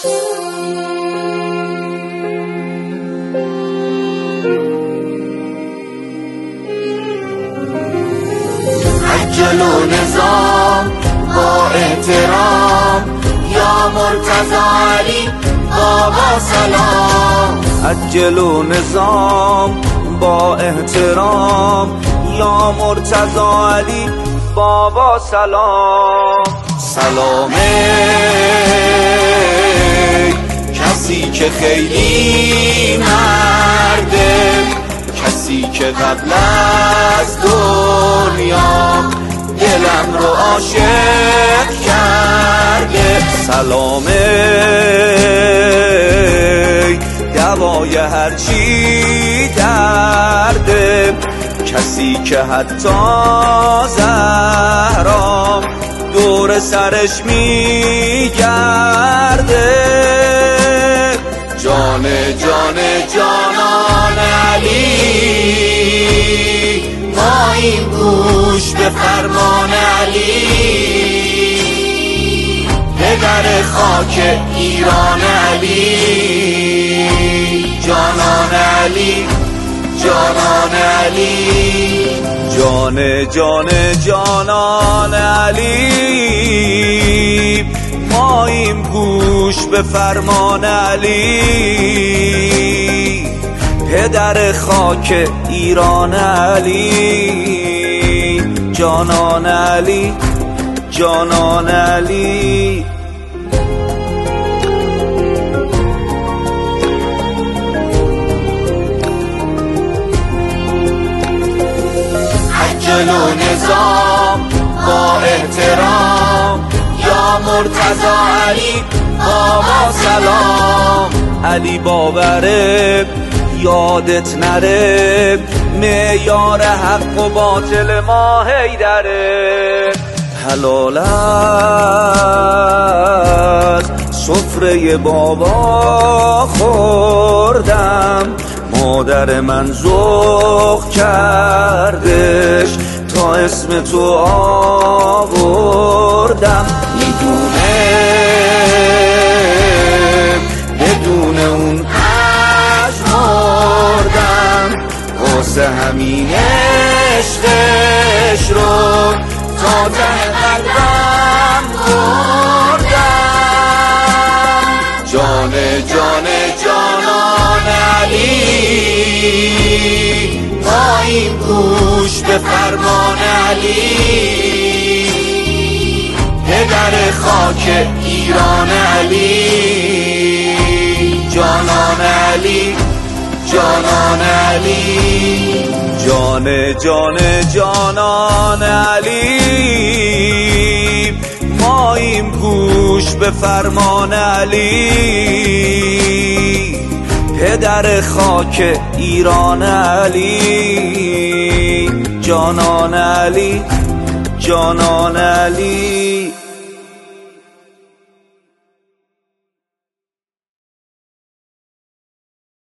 عجل و نظام با احترام یا مرتضی علی بابا سلام. عجل و نظام با احترام یا مرتضی علی بابا سلام. سلامه کسی که خیلی مرده، کسی که قبل از دنیا دلم رو عاشق کرده. سلامه دوای هرچی درده، کسی که حتی زهرا دور سرش میگرده. جان جان جانان علی ماییم، گوش به فرمان علی. پدر خاک ایران علی، جانان علی، جانان علی. جان جان جانان علی ماییم، گوش به فرمان علی. پدر خاک ایران علی، جانان علی، جانان علی. عجل و نظام با احترام یا مرتضی علی بابا سلام. علی باوره یادت نره، معیار حق و باطل ما حیدره. حلال از سفره بابا خوردم، مادر من ذوق کردش تا اسم تو آوردم. میدونه بدون اون مردم، واسه همین عشقش رو تا ته قلبم بردم. جان جان جانان علی ماییم، گوش به فرمان علی. پدر خاک ایران علی، جانان علی، جانان علی. جان جان جانان علی ماییم، گوش به فرمان علی. پدر خاک ایران علی، جانان علی، جانان علی.